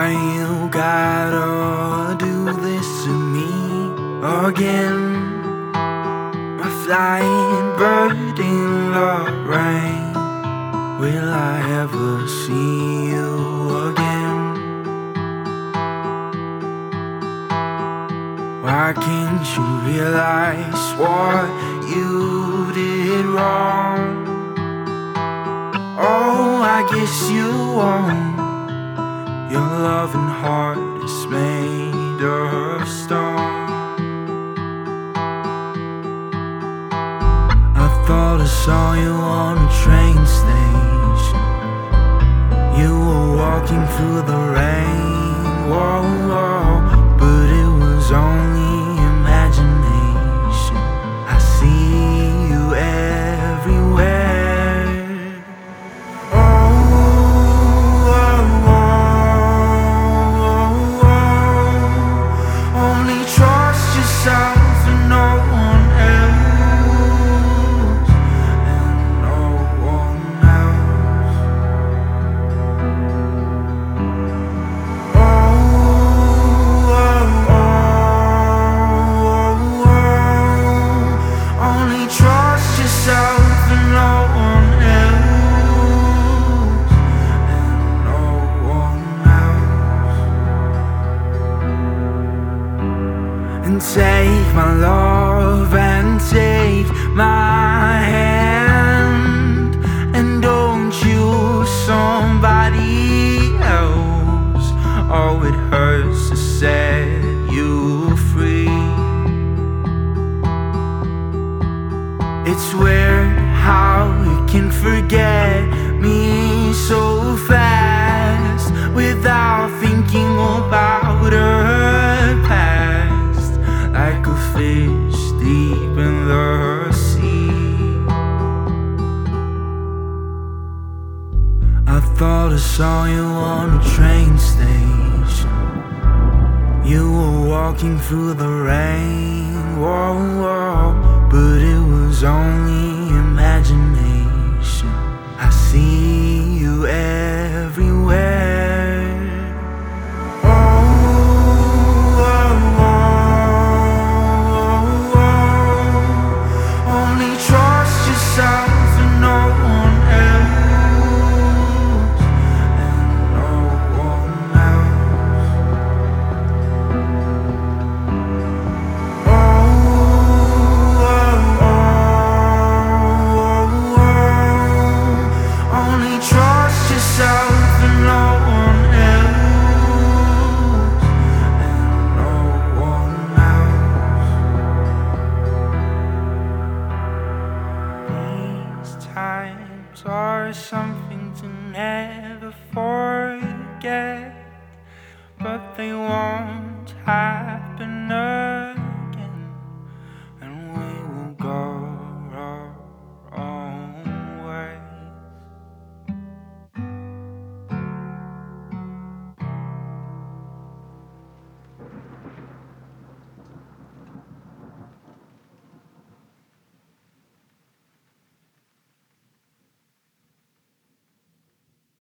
Why you gotta do this to me again? A flying bird in the rain. Will I ever see you again? Why can't you realize what you did wrong? Oh, I guess you won't. Your loving heart is made of stone. I thought I saw you on a train station. You were walking through the rain. Whoa, whoa, but it was only imagination. I see you everywhere. And take my love and take my hand, and don't choose somebody else. Oh, it hurts to set you free. It's weird how you can forget me so fast without thinking about her past. Like a fish deep in the sea, I thought I saw you on a train station. You were walking through the rain. Whoa, whoa, but it was only imagination. I see you everywhere. Times are something to never forget, but they won't happen again.